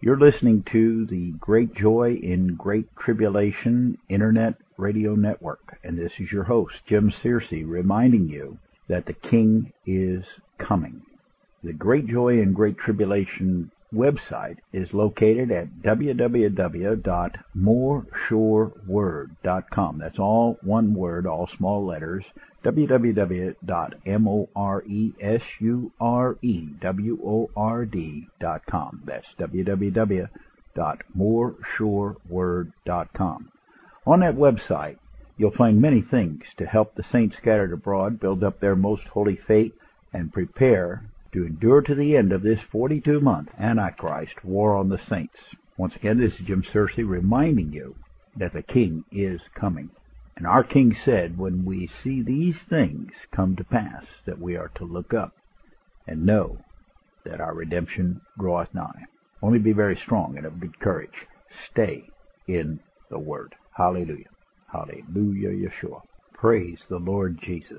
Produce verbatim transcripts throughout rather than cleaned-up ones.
You're listening to the Great Joy in Great Tribulation Internet Radio Network, and this is your host, Jim Searcy, reminding you that the King is coming. The Great Joy in Great Tribulation website is located at w w w dot more sure word dot com. That's all one word, all small letters, w w w dot more sure word dot com. That's w w w dot more sure word dot com. On that website, you'll find many things to help the saints scattered abroad build up their most holy faith and prepare to endure to the end of this forty-two month Antichrist war on the saints. Once again, this is Jim Searcy reminding you that the King is coming. And our King said, when we see these things come to pass, that we are to look up and know that our redemption draweth nigh. Only be very strong and of good courage. Stay in the Word. Hallelujah. Hallelujah, Yeshua. Praise the Lord Jesus.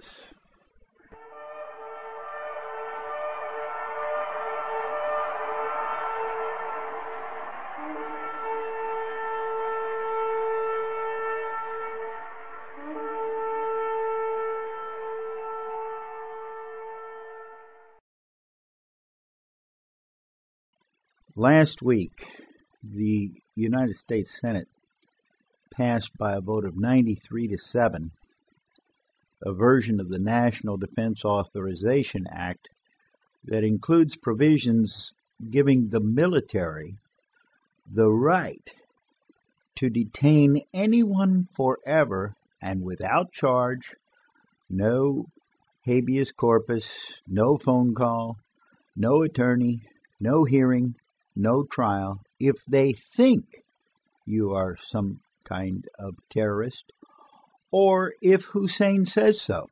Last week, the United States Senate passed by a vote of ninety-three to seven a version of the National Defense Authorization Act that includes provisions giving the military the right to detain anyone forever and without charge, no habeas corpus, no phone call, no attorney, no hearing, no trial, if they think you are some kind of terrorist, or if Hussein says so.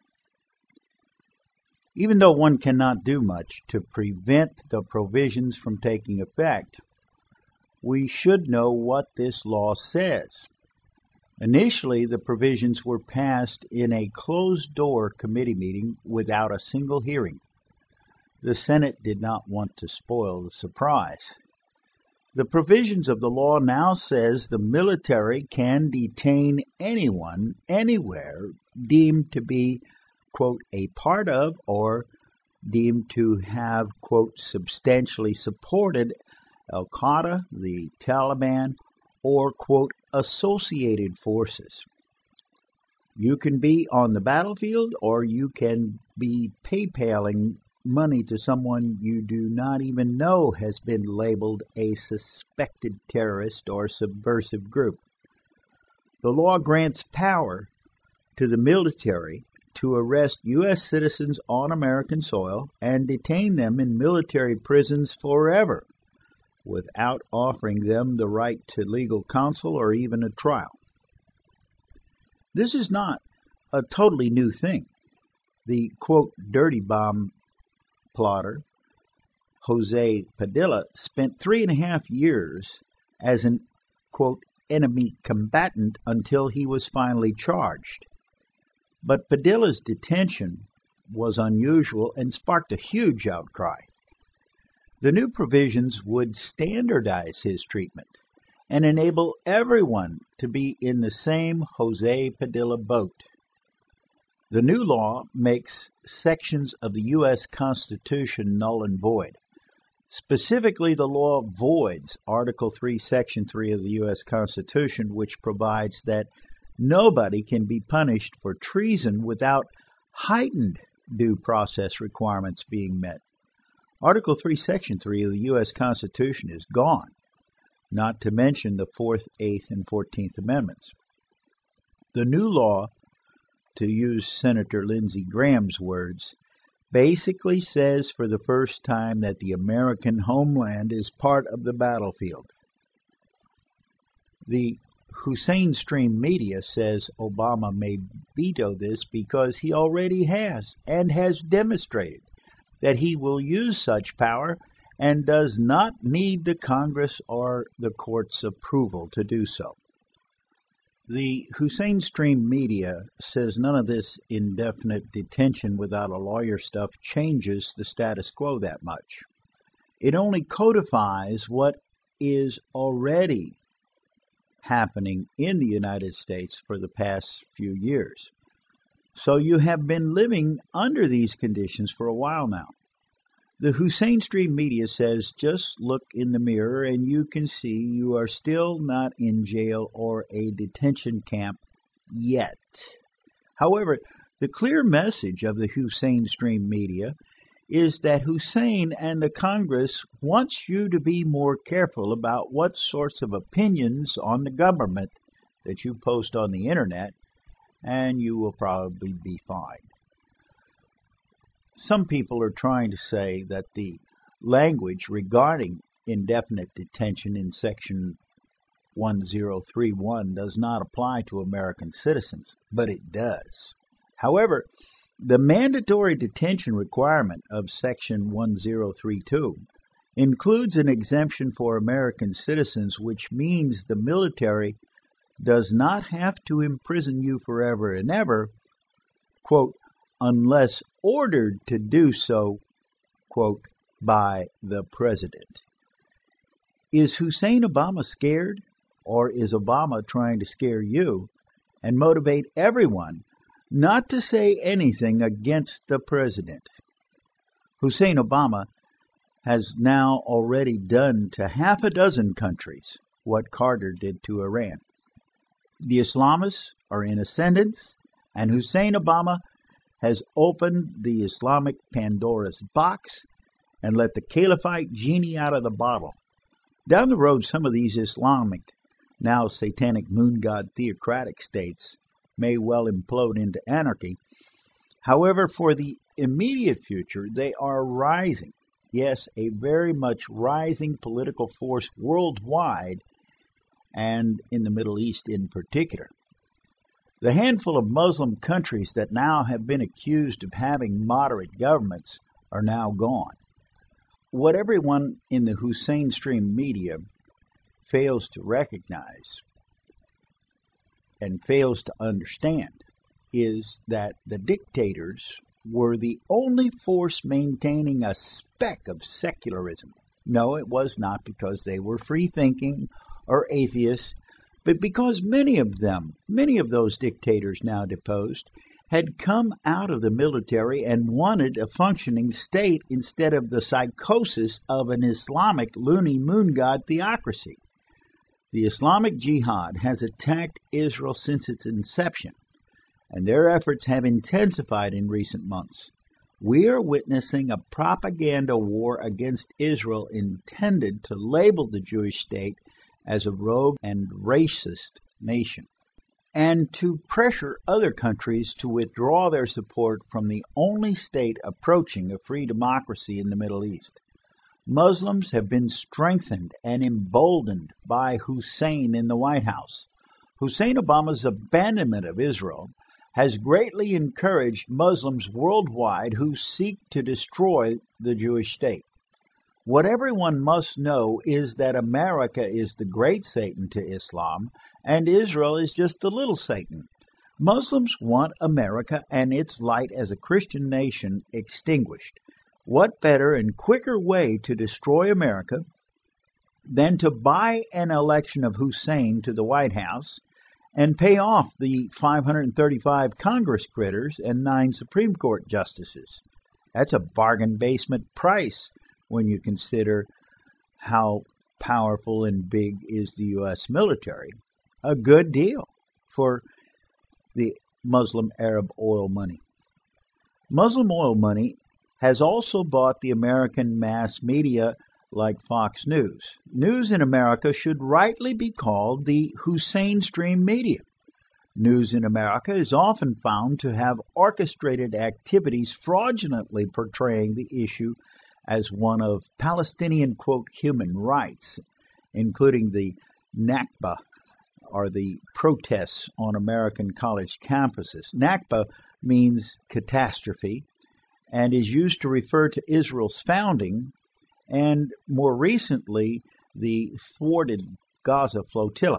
Even though one cannot do much to prevent the provisions from taking effect, we should know what this law says. Initially, the provisions were passed in a closed-door committee meeting without a single hearing. The Senate did not want to spoil the surprise. The provisions of the law now says the military can detain anyone, anywhere, deemed to be, quote, a part of or deemed to have, quote, substantially supported Al-Qaeda, the Taliban, or, quote, associated forces. You can be on the battlefield or you can be PayPaling money to someone you do not even know has been labeled a suspected terrorist or subversive group. The law grants power to the military to arrest U S citizens on American soil and detain them in military prisons forever without offering them the right to legal counsel or even a trial. This is not a totally new thing. The, quote, dirty bomb plotter, Jose Padilla, spent three and a half years as an, quote, enemy combatant until he was finally charged. But Padilla's detention was unusual and sparked a huge outcry. The new provisions would standardize his treatment and enable everyone to be in the same Jose Padilla boat. The new law makes sections of the U S Constitution null and void. Specifically, the law voids Article three, Section three of the U S Constitution, which provides that nobody can be punished for treason without heightened due process requirements being met. Article three, Section three of the U S Constitution is gone, not to mention the fourth, eighth, and fourteenth Amendments. The new law, to use Senator Lindsey Graham's words, basically says for the first time that the American homeland is part of the battlefield. The Hussein Stream media says Obama may veto this because he already has and has demonstrated that he will use such power and does not need the Congress or the court's approval to do so. The Hussein Stream media says none of this indefinite detention without a lawyer stuff changes the status quo that much. It only codifies what is already happening in the United States for the past few years. So you have been living under these conditions for a while now. The Hussein Stream media says just look in the mirror and you can see you are still not in jail or a detention camp yet. However, the clear message of the Hussein Stream media is that Hussein and the Congress wants you to be more careful about what sorts of opinions on the government that you post on the internet, and you will probably be fine. Some people are trying to say that the language regarding indefinite detention in Section one thousand thirty-one does not apply to American citizens, but it does. However, the mandatory detention requirement of Section one thousand thirty-two includes an exemption for American citizens, which means the military does not have to imprison you forever and ever, quote, unless ordered to do so, quote, by the president. Is Hussein Obama scared, or is Obama trying to scare you and motivate everyone not to say anything against the president? Hussein Obama has now already done to half a dozen countries what Carter did to Iran. The Islamists are in ascendance, and Hussein Obama has opened the Islamic Pandora's box and let the caliphate genie out of the bottle. Down the road, some of these Islamic, now satanic moon god theocratic states may well implode into anarchy. However, for the immediate future, they are rising. Yes, a very much rising political force worldwide and in the Middle East in particular. The handful of Muslim countries that now have been accused of having moderate governments are now gone. What everyone in the Hussein Stream media fails to recognize and fails to understand is that the dictators were the only force maintaining a speck of secularism. No, it was not because they were free-thinking or atheists, but because many of them, many of those dictators now deposed, had come out of the military and wanted a functioning state instead of the psychosis of an Islamic loony moon god theocracy. The Islamic Jihad has attacked Israel since its inception, and their efforts have intensified in recent months. We are witnessing a propaganda war against Israel intended to label the Jewish state as a rogue and racist nation, and to pressure other countries to withdraw their support from the only state approaching a free democracy in the Middle East. Muslims have been strengthened and emboldened by Hussein in the White House. Hussein Obama's abandonment of Israel has greatly encouraged Muslims worldwide who seek to destroy the Jewish state. What everyone must know is that America is the great Satan to Islam, and Israel is just the little Satan. Muslims want America and its light as a Christian nation extinguished. What better and quicker way to destroy America than to buy an election of Hussein to the White House and pay off the five hundred thirty-five Congress critters and nine Supreme Court justices? That's a bargain basement price when you consider how powerful and big is the U S military. A good deal for the Muslim Arab oil money. Muslim oil money has also bought the American mass media like Fox News. News in America should rightly be called the Hussein Stream media. News in America is often found to have orchestrated activities fraudulently portraying the issue as one of Palestinian, quote, human rights, including the Nakba, or the protests on American college campuses. Nakba means catastrophe and is used to refer to Israel's founding and, more recently, the thwarted Gaza flotilla.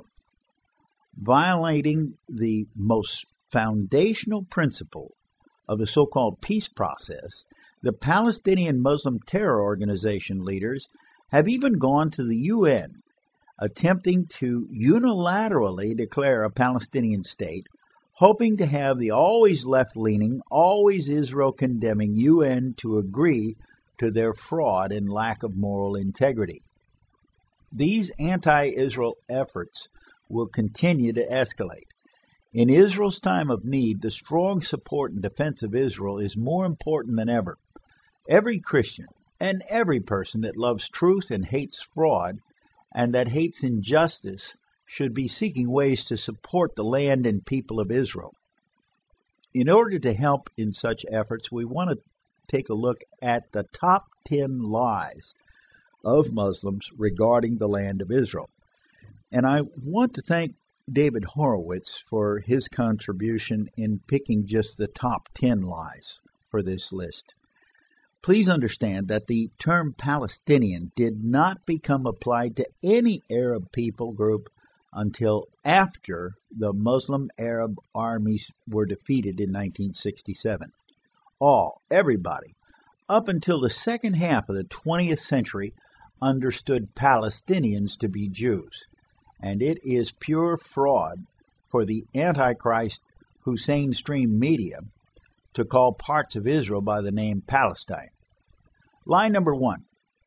Violating the most foundational principle of the so-called peace process, the Palestinian Muslim terror organization leaders have even gone to the U N attempting to unilaterally declare a Palestinian state, hoping to have the always left-leaning, always Israel-condemning U N to agree to their fraud and lack of moral integrity. These anti-Israel efforts will continue to escalate. In Israel's time of need, the strong support and defense of Israel is more important than ever. Every Christian and every person that loves truth and hates fraud and that hates injustice should be seeking ways to support the land and people of Israel. In order to help in such efforts, we want to take a look at the top ten lies of Muslims regarding the land of Israel. And I want to thank David Horowitz for his contribution in picking just the top ten lies for this list. Please understand that the term Palestinian did not become applied to any Arab people group until after the Muslim Arab armies were defeated in nineteen sixty-seven. All, everybody, up until the second half of the twentieth century, understood Palestinians to be Jews. And it is pure fraud for the Antichrist Hussein Stream media to call parts of Israel by the name Palestine. Lie number one,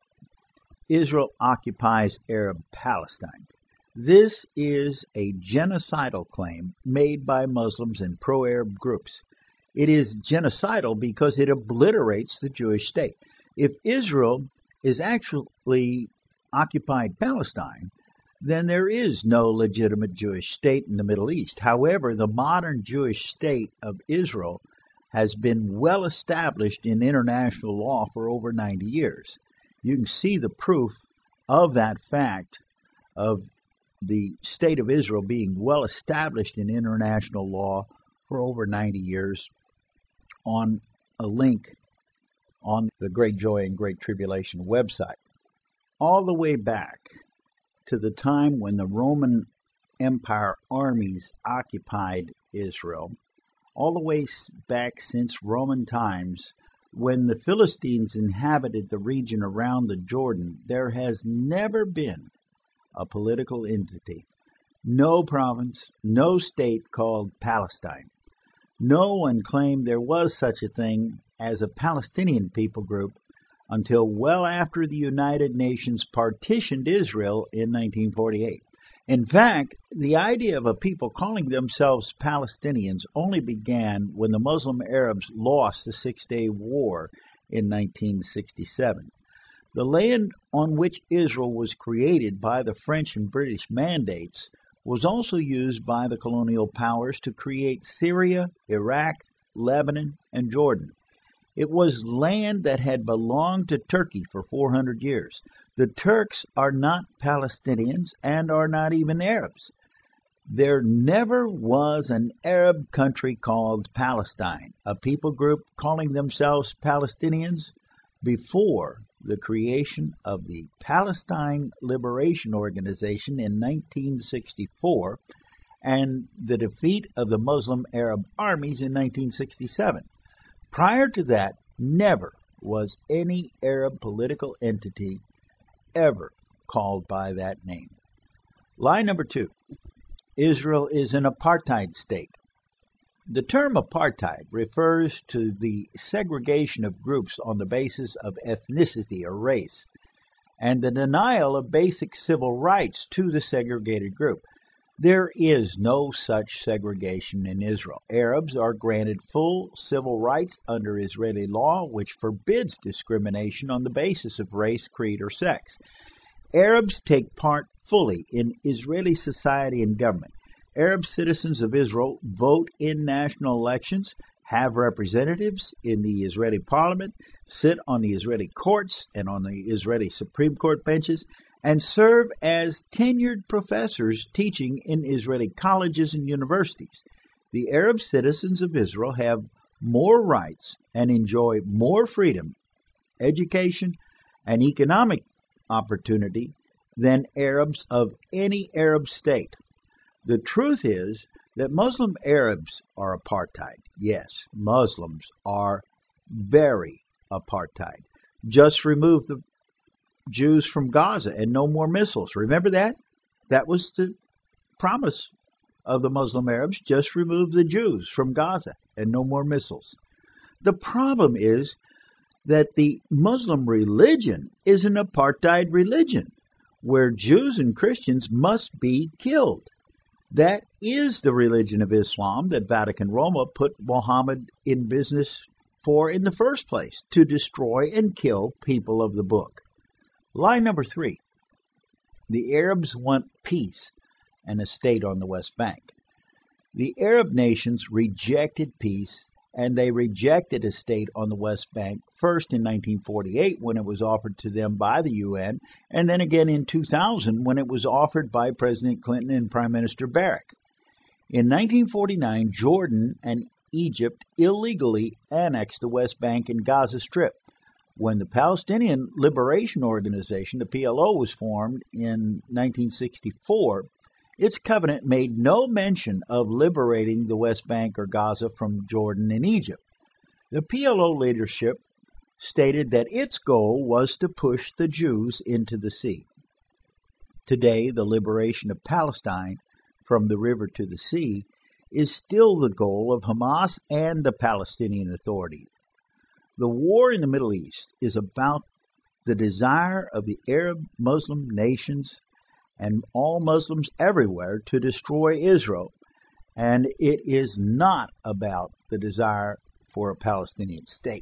Israel occupies Arab Palestine. This is a genocidal claim made by Muslims and pro-Arab groups. It is genocidal because it obliterates the Jewish state. If Israel is actually occupied Palestine, then there is no legitimate Jewish state in the Middle East. However, the modern Jewish state of Israel has been well established in international law for over ninety years. You can see the proof of that fact of the state of Israel being well established in international law for over ninety years on a link on the Great Joy and Great Tribulation website. All the way back to the time when the Roman Empire armies occupied Israel, all the way back since Roman times, when the Philistines inhabited the region around the Jordan, there has never been a political entity, no province, no state called Palestine. No one claimed there was such a thing as a Palestinian people group until well after the United Nations partitioned Israel in nineteen forty-eight. In fact, the idea of a people calling themselves Palestinians only began when the Muslim Arabs lost the Six-Day War in nineteen sixty-seven. The land on which Israel was created by the French and British mandates was also used by the colonial powers to create Syria, Iraq, Lebanon, and Jordan. It was land that had belonged to Turkey for four hundred years. The Turks are not Palestinians and are not even Arabs. There never was an Arab country called Palestine, a people group calling themselves Palestinians, before the creation of the Palestine Liberation Organization in nineteen sixty-four and the defeat of the Muslim Arab armies in nineteen sixty-seven. Prior to that, never was any Arab political entity ever called by that name. Lie number two, Israel is an apartheid state. The term apartheid refers to the segregation of groups on the basis of ethnicity or race, and the denial of basic civil rights to the segregated group. There is no such segregation in Israel. Arabs are granted full civil rights under Israeli law, which forbids discrimination on the basis of race, creed, or sex. Arabs take part fully in Israeli society and government. Arab citizens of Israel vote in national elections, have representatives in the Israeli parliament, sit on the Israeli courts and on the Israeli Supreme Court benches, and serve as tenured professors teaching in Israeli colleges and universities. The Arab citizens of Israel have more rights and enjoy more freedom, education, and economic opportunity than Arabs of any Arab state. The truth is that Muslim Arabs are apartheid. Yes, Muslims are very apartheid. Just remove the Jews from Gaza and no more missiles. Remember that? That was the promise of the Muslim Arabs: just remove the Jews from Gaza and no more missiles. The problem is that the Muslim religion is an apartheid religion where Jews and Christians must be killed. That is the religion of Islam that Vatican Roma put Muhammad in business for in the first place, to destroy and kill people of the book. Lie number three. The Arabs want peace and a state on the West Bank. The Arab nations rejected peace, and they rejected a state on the West Bank, first in nineteen forty-eight when it was offered to them by the U N, and then again in two thousand when it was offered by President Clinton and Prime Minister Barak. In nineteen forty-nine, Jordan and Egypt illegally annexed the West Bank and Gaza Strip. When the Palestinian Liberation Organization, the P L O, was formed in nineteen sixty-four, its covenant made no mention of liberating the West Bank or Gaza from Jordan and Egypt. The P L O leadership stated that its goal was to push the Jews into the sea. Today, the liberation of Palestine from the river to the sea is still the goal of Hamas and the Palestinian Authority. The war in the Middle East is about the desire of the Arab Muslim nations and all Muslims everywhere to destroy Israel, and it is not about the desire for a Palestinian state.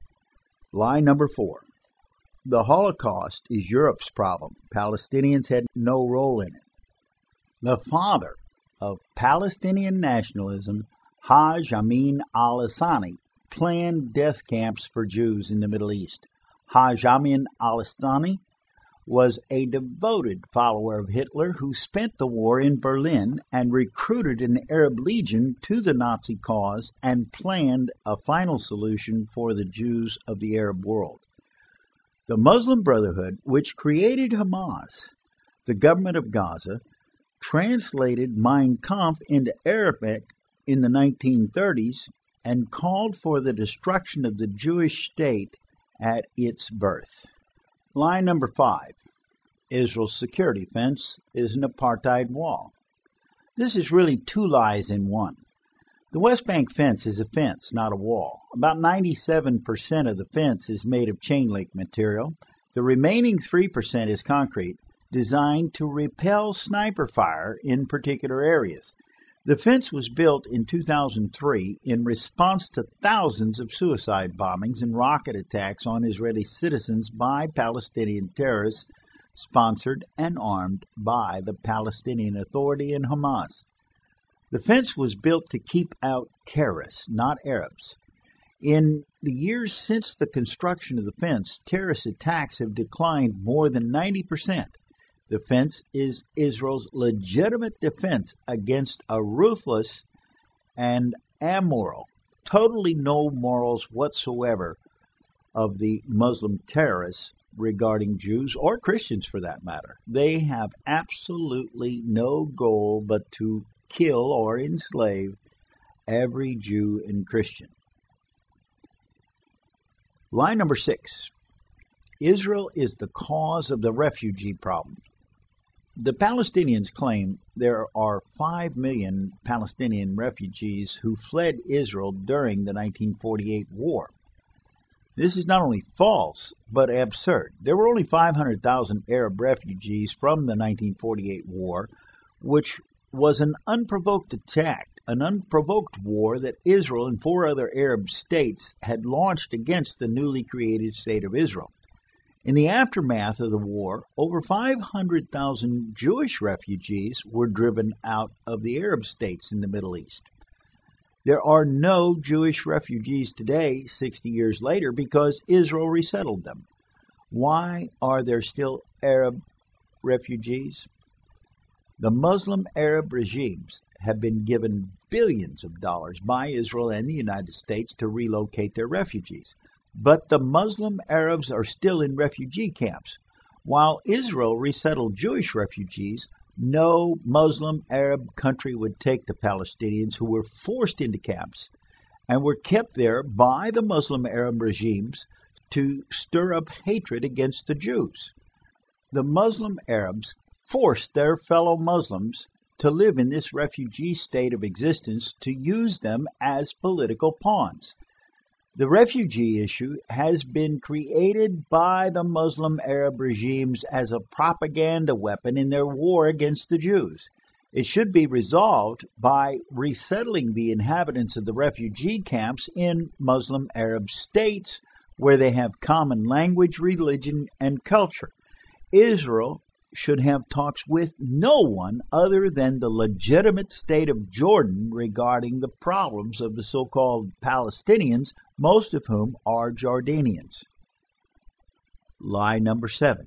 Lie number four. The Holocaust is Europe's problem. Palestinians had no role in it. The father of Palestinian nationalism, Haj Amin al-Assani, planned death camps for Jews in the Middle East. Haj Amin al-Assani was a devoted follower of Hitler who spent the war in Berlin and recruited an Arab legion to the Nazi cause and planned a final solution for the Jews of the Arab world. The Muslim Brotherhood, which created Hamas, the government of Gaza, translated Mein Kampf into Arabic in the nineteen thirties and called for the destruction of the Jewish state at its birth. Lie number five. Israel's security fence is an apartheid wall. This is really two lies in one. The West Bank fence is a fence, not a wall. About ninety-seven percent of the fence is made of chain link material. The remaining three percent is concrete, designed to repel sniper fire in particular areas. The fence was built in two thousand three in response to thousands of suicide bombings and rocket attacks on Israeli citizens by Palestinian terrorists sponsored and armed by the Palestinian Authority and Hamas. The fence was built to keep out terrorists, not Arabs. In the years since the construction of the fence, terrorist attacks have declined more than ninety percent. The fence is Israel's legitimate defense against a ruthless and amoral, totally no morals whatsoever, of the Muslim terrorists regarding Jews or Christians for that matter. They have absolutely no goal but to kill or enslave every Jew and Christian. Lie number six. Israel is the cause of the refugee problem. The Palestinians claim there are five million Palestinian refugees who fled Israel during the nineteen forty-eight war. This is not only false, but absurd. There were only five hundred thousand Arab refugees from the nineteen forty-eight war, which was an unprovoked attack, an unprovoked war that Israel and four other Arab states had launched against the newly created state of Israel. In the aftermath of the war, over five hundred thousand Jewish refugees were driven out of the Arab states in the Middle East. There are no Jewish refugees today, sixty years later, because Israel resettled them. Why are there still Arab refugees? The Muslim Arab regimes have been given billions of dollars by Israel and the United States to relocate their refugees. But the Muslim Arabs are still in refugee camps. While Israel resettled Jewish refugees, no Muslim Arab country would take the Palestinians who were forced into camps and were kept there by the Muslim Arab regimes to stir up hatred against the Jews. The Muslim Arabs force their fellow Muslims to live in this refugee state of existence to use them as political pawns. The refugee issue has been created by the Muslim Arab regimes as a propaganda weapon in their war against the Jews. It should be resolved by resettling the inhabitants of the refugee camps in Muslim Arab states where they have common language, religion, and culture. Israel should have talks with no one other than the legitimate state of Jordan regarding the problems of the so-called Palestinians, most of whom are Jordanians. Lie number seven.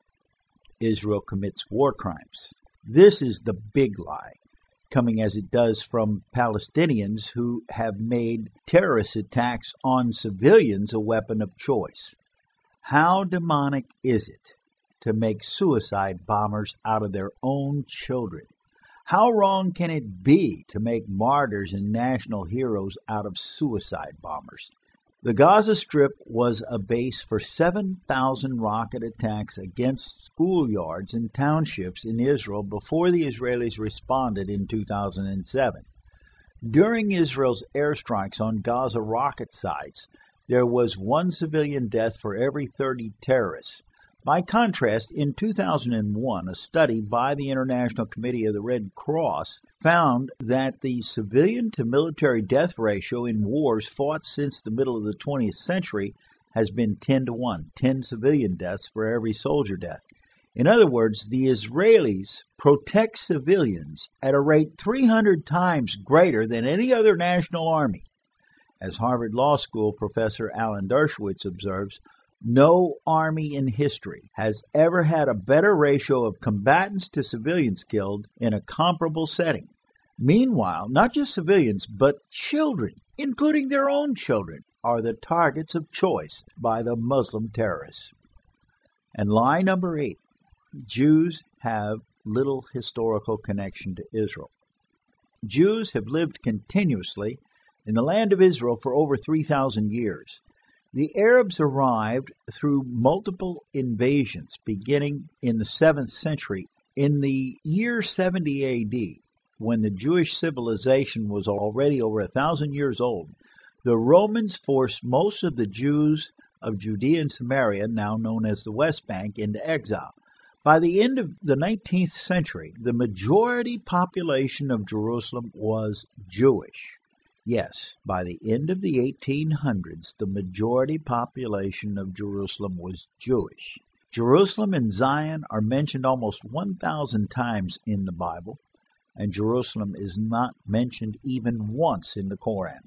Israel commits war crimes. This is the big lie, coming as it does from Palestinians who have made terrorist attacks on civilians a weapon of choice. How demonic is it to make suicide bombers out of their own children? How wrong can it be to make martyrs and national heroes out of suicide bombers? The Gaza Strip was a base for seven thousand rocket attacks against schoolyards and townships in Israel before the Israelis responded in two thousand seven. During Israel's airstrikes on Gaza rocket sites, there was one civilian death for every thirty terrorists. By contrast, in two thousand one, a study by the International Committee of the Red Cross found that the civilian-to-military death ratio in wars fought since the middle of the twentieth century has been ten to one, ten civilian deaths for every soldier death. In other words, the Israelis protect civilians at a rate three hundred times greater than any other national army. As Harvard Law School professor Alan Dershowitz observes, no army in history has ever had a better ratio of combatants to civilians killed in a comparable setting. Meanwhile, not just civilians, but children, including their own children, are the targets of choice by the Muslim terrorists. And lie number eight, Jews have little historical connection to Israel. Jews have lived continuously in the land of Israel for over three thousand years. The Arabs arrived through multiple invasions beginning in the seventh century. In the year seventy A D, when the Jewish civilization was already over a thousand years old, the Romans forced most of the Jews of Judea and Samaria, now known as the West Bank, into exile. By the end of the nineteenth century, the majority population of Jerusalem was Jewish. Yes, by the end of the eighteen hundreds, the majority population of Jerusalem was Jewish. Jerusalem and Zion are mentioned almost one thousand times in the Bible, and Jerusalem is not mentioned even once in the Koran.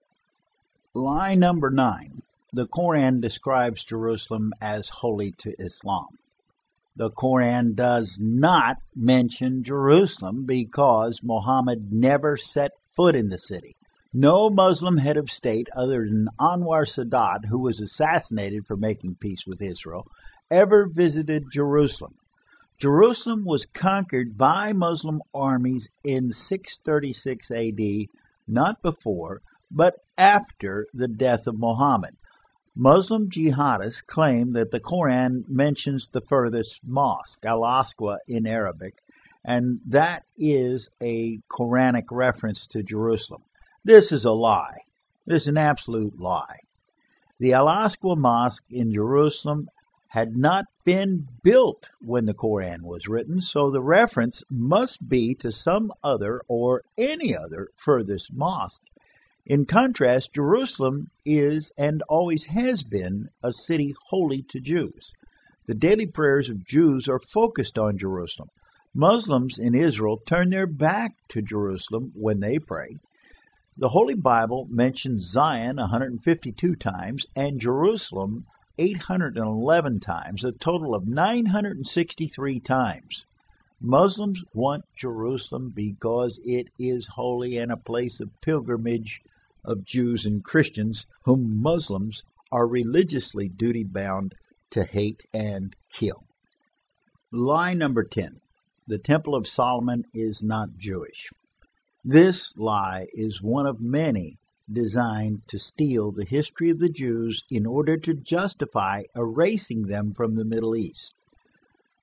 Lie number nine. The Koran describes Jerusalem as holy to Islam. The Koran does not mention Jerusalem because Muhammad never set foot in the city. No Muslim head of state other than Anwar Sadat, who was assassinated for making peace with Israel, ever visited Jerusalem. Jerusalem was conquered by Muslim armies in six thirty-six A D, not before, but after the death of Muhammad. Muslim jihadists claim that the Koran mentions the furthest mosque, Al-Aqsa in Arabic, and that is a Quranic reference to Jerusalem. This is a lie. This is an absolute lie. The Al-Aqsa Mosque in Jerusalem had not been built when the Koran was written, so the reference must be to some other or any other furthest mosque. In contrast, Jerusalem is and always has been a city holy to Jews. The daily prayers of Jews are focused on Jerusalem. Muslims in Israel turn their back to Jerusalem when they pray. The Holy Bible mentions Zion one hundred fifty-two times and Jerusalem eight hundred eleven times, a total of nine hundred sixty-three times. Muslims want Jerusalem because it is holy and a place of pilgrimage of Jews and Christians whom Muslims are religiously duty-bound to hate and kill. Lie number ten. The Temple of Solomon is not Jewish. This lie is one of many designed to steal the history of the Jews in order to justify erasing them from the Middle East.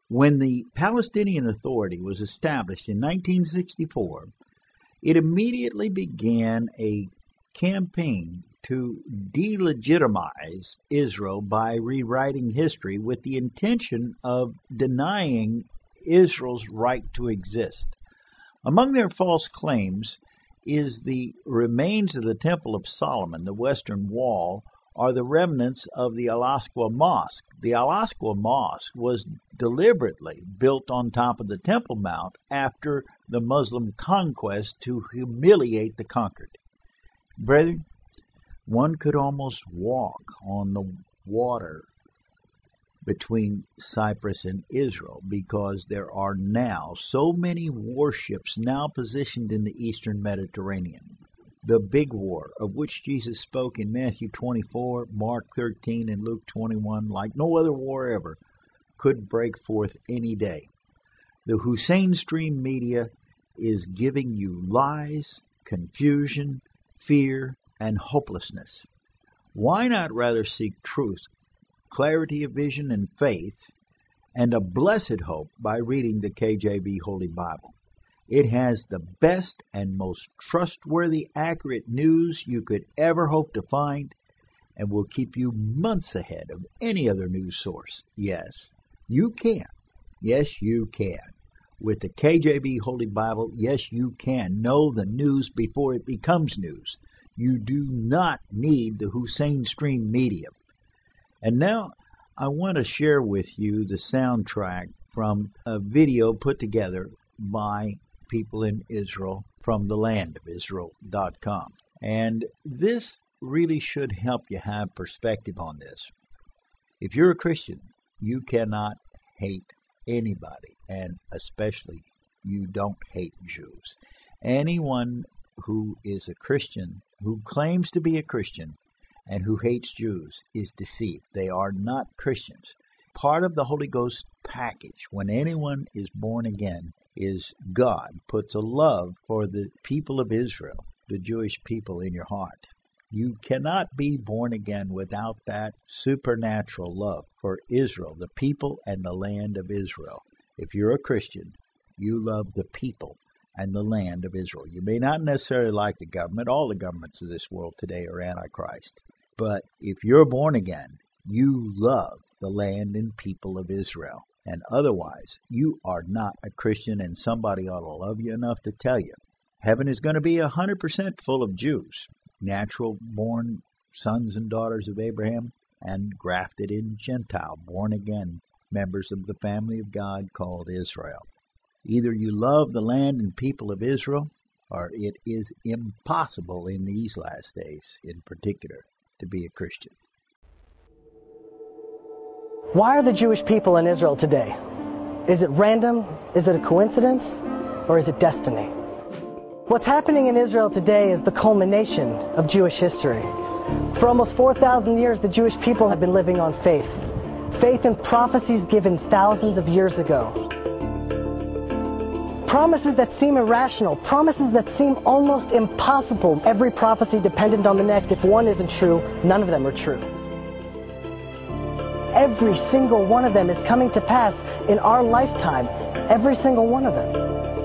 When the Palestinian Authority was established in nineteen sixty-four, it immediately began a campaign to delegitimize Israel by rewriting history with the intention of denying Israel's right to exist. Among their false claims is the remains of the Temple of Solomon, the Western Wall, are the remnants of the Al-Aqsa Mosque. The Al-Aqsa Mosque was deliberately built on top of the Temple Mount after the Muslim conquest to humiliate the conquered. Brethren, one could almost walk on the water between Cyprus and Israel because there are now so many warships now positioned in the eastern Mediterranean. The big war of which Jesus spoke in Matthew twenty-four, Mark thirteen, and Luke twenty-one, like no other war ever, could break forth any day. The Hussein Stream media is giving you lies, confusion, fear, and hopelessness. Why not rather seek truth, clarity of vision and faith, and a blessed hope by reading the K J V Holy Bible? It has the best and most trustworthy, accurate news you could ever hope to find, and will keep you months ahead of any other news source. Yes, you can. Yes, you can. With the K J V Holy Bible, yes, you can know the news before it becomes news. You do not need the Hussein Stream media. And now I want to share with you the soundtrack from a video put together by people in Israel from the land of Israel dot com. And this really should help you have perspective on this. If you're a Christian, you cannot hate anybody, and especially you don't hate Jews. Anyone who is a Christian, who claims to be a Christian, and who hates Jews is deceived. They are not Christians. Part of the Holy Ghost package, when anyone is born again, is God puts a love for the people of Israel, the Jewish people, in your heart. You cannot be born again without that supernatural love for Israel, the people and the land of Israel. If you're a Christian, you love the people and the land of Israel. You may not necessarily like the government. All the governments of this world today are Antichrist. But if you're born again, you love the land and people of Israel. And otherwise, you are not a Christian, and somebody ought to love you enough to tell you. Heaven is going to be one hundred percent full of Jews, natural-born sons and daughters of Abraham, and grafted-in Gentile, born-again members of the family of God called Israel. Either you love the land and people of Israel, or it is impossible in these last days, in particular, to be a Christian. Why are the Jewish people in Israel today? Is it random? Is it a coincidence? Or is it destiny? What's happening in Israel today is the culmination of Jewish history. For almost four thousand years, the Jewish people have been living on faith. Faith in prophecies given thousands of years ago. Promises that seem irrational, promises that seem almost impossible. Every prophecy dependent on the next. If one isn't true, none of them are true. Every single one of them is coming to pass in our lifetime. Every single one of them.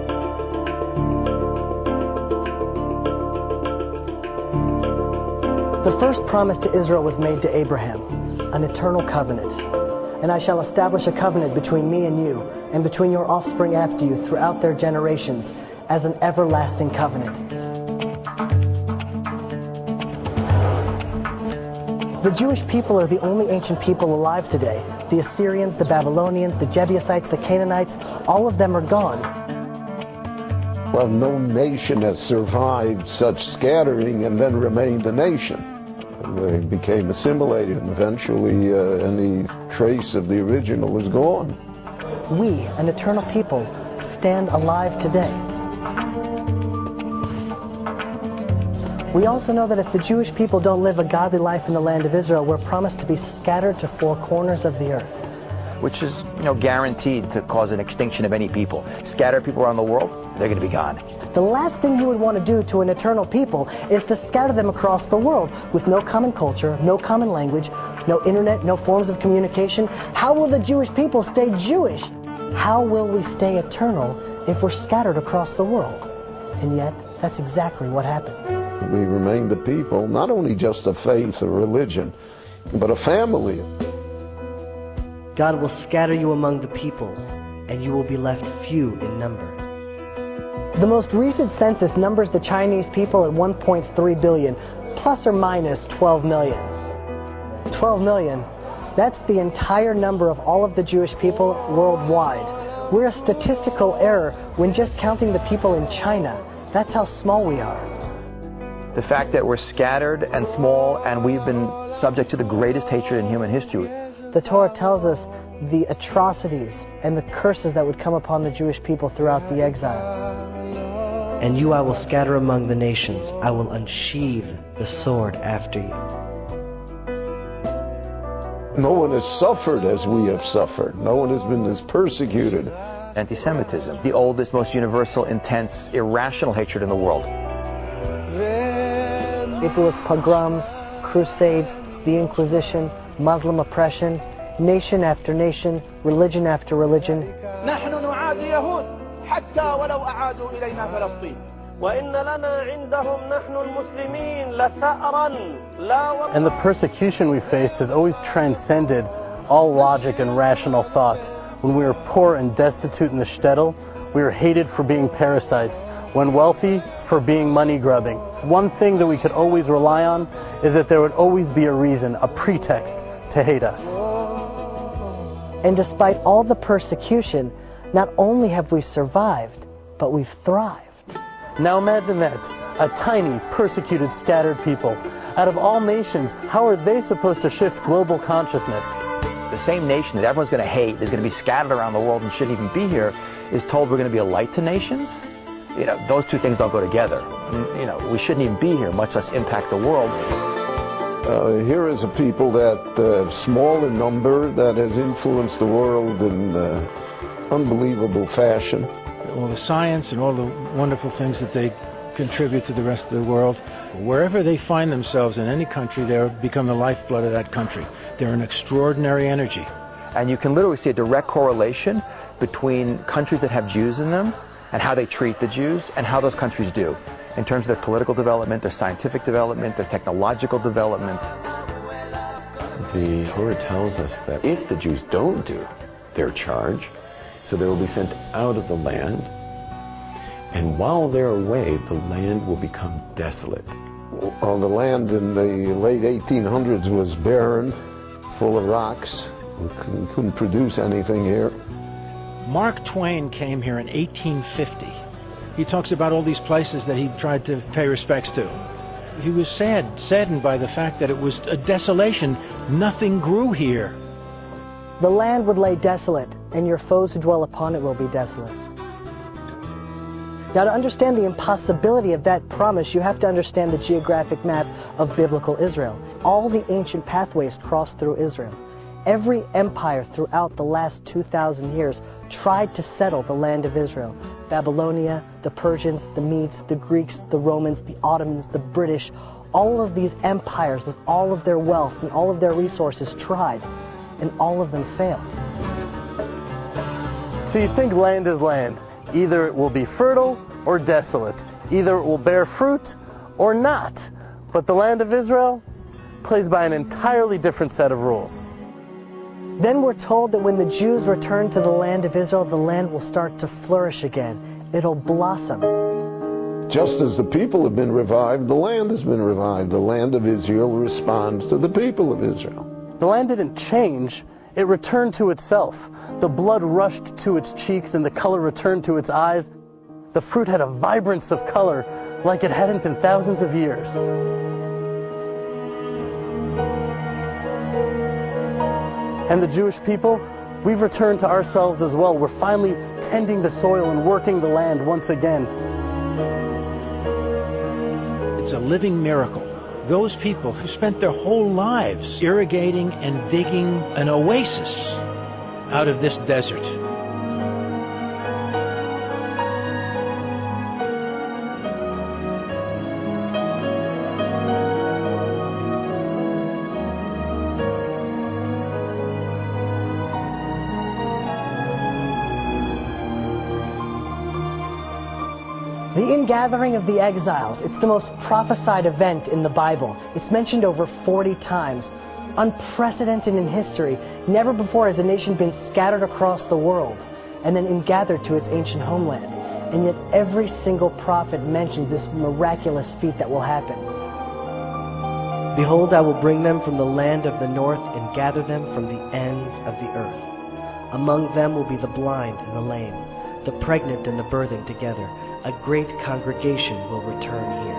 The first promise to Israel was made to Abraham, an eternal covenant. And I shall establish a covenant between me and you, and between your offspring after you throughout their generations, as an everlasting covenant. The Jewish people are the only ancient people alive today. The Assyrians, the Babylonians, the Jebusites, the Canaanites, all of them are gone. Well, no nation has survived such scattering and then remained a nation. They became assimilated, and eventually uh, any trace of the original is gone. We, an eternal people, stand alive today. We also know that if the Jewish people don't live a godly life in the land of Israel, we're promised to be scattered to four corners of the earth. Which is, you know, guaranteed to cause an extinction of any people. Scatter people around the world, they're going to be gone. The last thing you would want to do to an eternal people is to scatter them across the world with no common culture, no common language, no internet, no forms of communication. How will the Jewish people stay Jewish? How will we stay eternal if we're scattered across the world? And yet, that's exactly what happened. We remain the people, not only just a faith or religion, but a family. God will scatter you among the peoples, and you will be left few in number. The most recent census numbers the Chinese people at one point three billion, plus or minus twelve million. twelve million, that's the entire number of all of the Jewish people worldwide. We're a statistical error when just counting the people in China. That's how small we are. The fact that we're scattered and small and we've been subject to the greatest hatred in human history. The Torah tells us the atrocities and the curses that would come upon the Jewish people throughout the exile. And you I will scatter among the nations. I will unsheathe the sword after you. No one has suffered as we have suffered. No one has been as persecuted. Anti-Semitism, the oldest, most universal, intense, irrational hatred in the world. If it was pogroms, crusades, the Inquisition, Muslim oppression, nation after nation, religion after religion, and the persecution we faced has always transcended all logic and rational thought. When we were poor and destitute in the shtetl, we were hated for being parasites. When wealthy, for being money grubbing. One thing that we could always rely on is that there would always be a reason, a pretext to hate us. And despite all the persecution, not only have we survived, but we've thrived. Now imagine that, a tiny, persecuted, scattered people. Out of all nations, how are they supposed to shift global consciousness? The same nation that everyone's going to hate, is going to be scattered around the world and shouldn't even be here, is told we're going to be a light to nations? You know, those two things don't go together. You know, we shouldn't even be here, much less impact the world. Uh, here is a people that, uh, small in number, that has influenced the world in uh, unbelievable fashion. All the science and all the wonderful things that they contribute to the rest of the world. Wherever they find themselves in any country, they become the lifeblood of that country. They're an extraordinary energy. And you can literally see a direct correlation between countries that have Jews in them and how they treat the Jews and how those countries do in terms of their political development, their scientific development, their technological development. The Torah tells us that if the Jews don't do their charge, so they will be sent out of the land, and while they're away, the land will become desolate. Well, the land in the late eighteen hundreds was barren, full of rocks. We couldn't, couldn't produce anything here. Mark Twain came here in eighteen fifty. He talks about all these places that he tried to pay respects to. He was sad, saddened by the fact that it was a desolation. Nothing grew here. The land would lay desolate, and your foes who dwell upon it will be desolate. Now, to understand the impossibility of that promise, you have to understand the geographic map of biblical Israel. All the ancient pathways crossed through Israel. Every empire throughout the last two thousand years tried to settle the land of Israel. Babylonia, the Persians, the Medes, the Greeks, the Romans, the Ottomans, the British, all of these empires with all of their wealth and all of their resources tried, and all of them failed. So you think land is land. Either it will be fertile or desolate. Either it will bear fruit or not. But the land of Israel plays by an entirely different set of rules. Then we're told that when the Jews return to the land of Israel, the land will start to flourish again. It'll blossom. Just as the people have been revived, the land has been revived. The land of Israel responds to the people of Israel. The land didn't change, it returned to itself. The blood rushed to its cheeks and the color returned to its eyes. The fruit had a vibrance of color like it hadn't in thousands of years. And the Jewish people, we've returned to ourselves as well. We're finally tending the soil and working the land once again. It's a living miracle. Those people who spent their whole lives irrigating and digging an oasis out of this desert. The ingathering of the exiles, it's the most prophesied event in the Bible. It's mentioned over forty times. Unprecedented in history. Never before has a nation been scattered across the world and then ingathered to its ancient homeland. And yet every single prophet mentions this miraculous feat that will happen. Behold, I will bring them from the land of the north and gather them from the ends of the earth. Among them will be the blind and the lame, the pregnant and the birthing together. A great congregation will return here.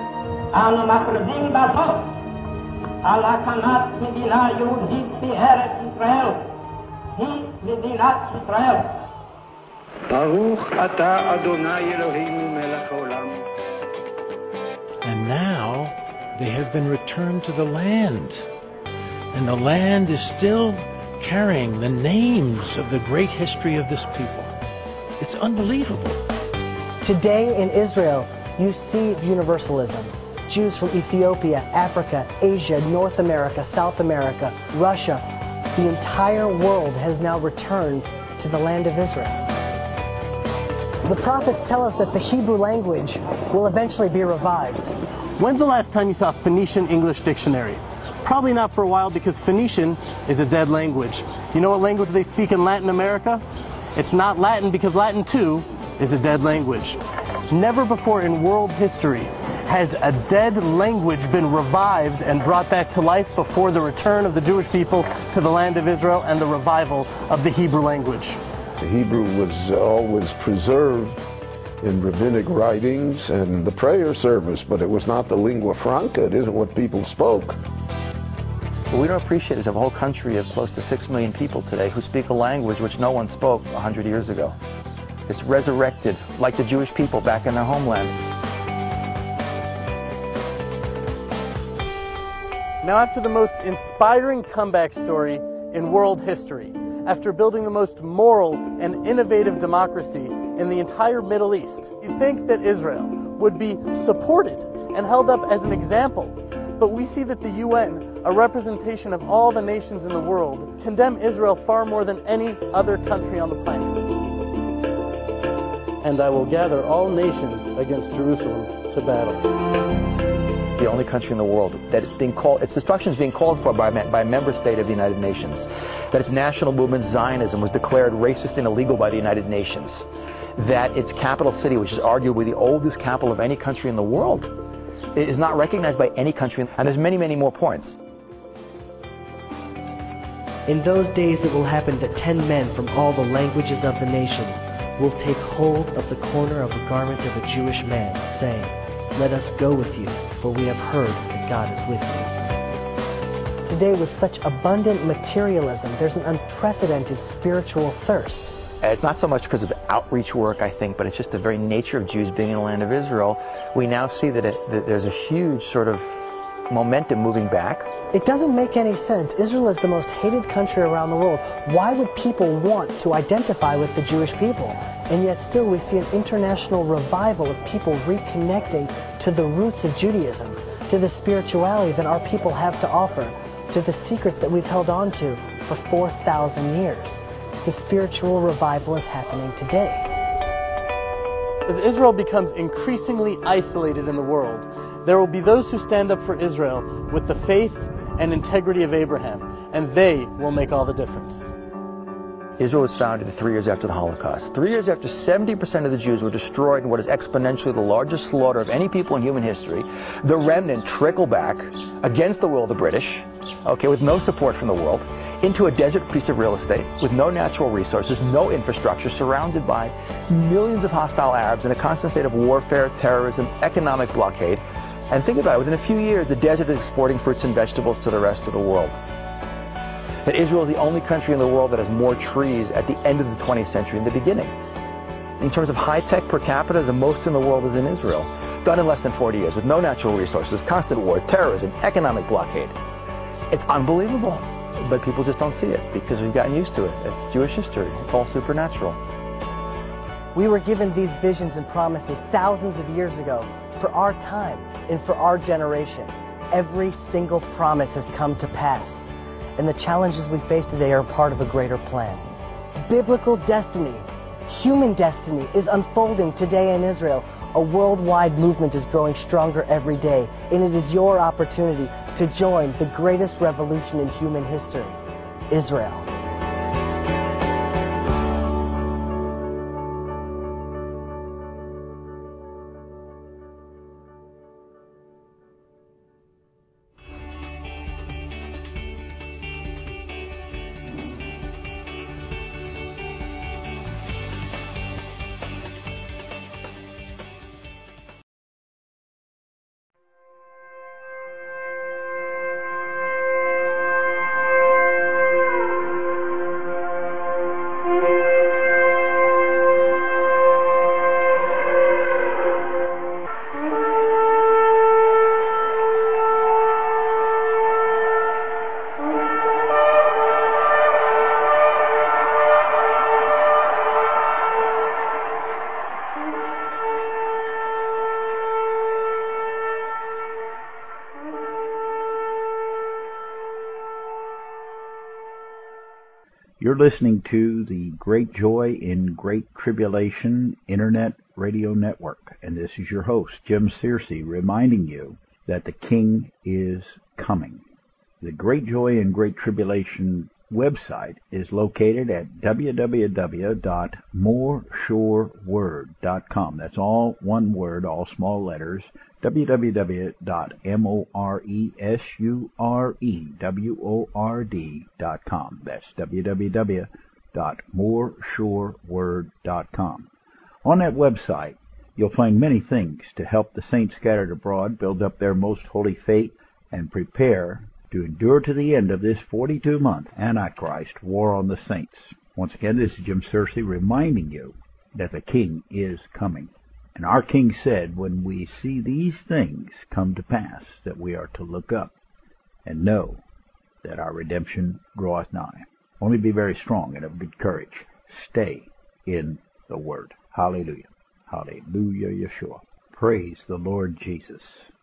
And now they have been returned to the land. And the land is still carrying the names of the great history of this people. It's unbelievable. Today in Israel, you see universalism. Jews from Ethiopia, Africa, Asia, North America, South America, Russia, the entire world has now returned to the land of Israel. The prophets tell us that the Hebrew language will eventually be revived. When's the last time you saw a Phoenician English dictionary? Probably not for a while, because Phoenician is a dead language. You know what language they speak in Latin America? It's not Latin, because Latin too is a dead language. Never before in world history has a dead language been revived and brought back to life before the return of the Jewish people to the land of Israel and the revival of the Hebrew language. The Hebrew was always preserved in rabbinic writings and the prayer service, but it was not the lingua franca. It isn't what people spoke. What we don't appreciate is a whole country of close to six million people today who speak a language which no one spoke a hundred years ago. It's resurrected, like the Jewish people back in their homeland. Now, after the most inspiring comeback story in world history, after building the most moral and innovative democracy in the entire Middle East, you'd think that Israel would be supported and held up as an example. But we see that the U N, a representation of all the nations in the world, condemn Israel far more than any other country on the planet. And I will gather all nations against Jerusalem to battle. The only country in the world that it's being called, its destruction is being called for by, by a member state of the United Nations. That its national movement, Zionism, was declared racist and illegal by the United Nations. That its capital city, which is arguably the oldest capital of any country in the world, is not recognized by any country. And there's many, many more points. In those days it will happen that ten men from all the languages of the nation will take hold of the corner of a garment of a Jewish man, saying, "Let us go with you, for we have heard that God is with you." Today, with such abundant materialism, there's an unprecedented spiritual thirst. It's not so much because of the outreach work, I think, but it's just the very nature of Jews being in the land of Israel. We now see that, it, that there's a huge sort of momentum moving back. It doesn't make any sense. Israel is the most hated country around the world. Why would people want to identify with the Jewish people? And yet still we see an international revival of people reconnecting to the roots of Judaism, to the spirituality that our people have to offer, to the secrets that we've held on to for four thousand years. The spiritual revival is happening today. As Israel becomes increasingly isolated in the world, there will be those who stand up for Israel with the faith and integrity of Abraham, and they will make all the difference. Israel was founded three years after the Holocaust. Three years after seventy percent of the Jews were destroyed in what is exponentially the largest slaughter of any people in human history. The remnant trickle back against the will of the British, okay, with no support from the world, into a desert piece of real estate with no natural resources, no infrastructure, surrounded by millions of hostile Arabs in a constant state of warfare, terrorism, economic blockade. And think about it, within a few years, the desert is exporting fruits and vegetables to the rest of the world. That Israel is the only country in the world that has more trees at the end of the twentieth century than the beginning. In terms of high-tech per capita, the most in the world is in Israel, done in less than forty years, with no natural resources, constant war, terrorism, economic blockade. It's unbelievable, but people just don't see it because we've gotten used to it. It's Jewish history. It's all supernatural. We were given these visions and promises thousands of years ago for our time and for our generation. Every single promise has come to pass, and the challenges we face today are part of a greater plan. Biblical destiny, human destiny, is unfolding today in Israel. A worldwide movement is growing stronger every day, and it is your opportunity to join the greatest revolution in human history, Israel. You're listening to the Great Joy in Great Tribulation Internet Radio Network, and this is your host, Jim Searcy, reminding you that the King is coming. The Great Joy in Great Tribulation website is located at w w w dot more sure word dot com. That's all one word, all small letters, w w w dot more sure word dot com. That's w w w dot more sure word dot com. On that website, you'll find many things to help the saints scattered abroad build up their most holy faith and prepare to endure to the end of this forty-two month Antichrist war on the saints. Once again, this is Jim Searcy reminding you that the King is coming. And our King said, when we see these things come to pass, that we are to look up and know that our redemption draweth nigh. Only be very strong and of good courage. Stay in the Word. Hallelujah. Hallelujah, Yeshua. Praise the Lord Jesus.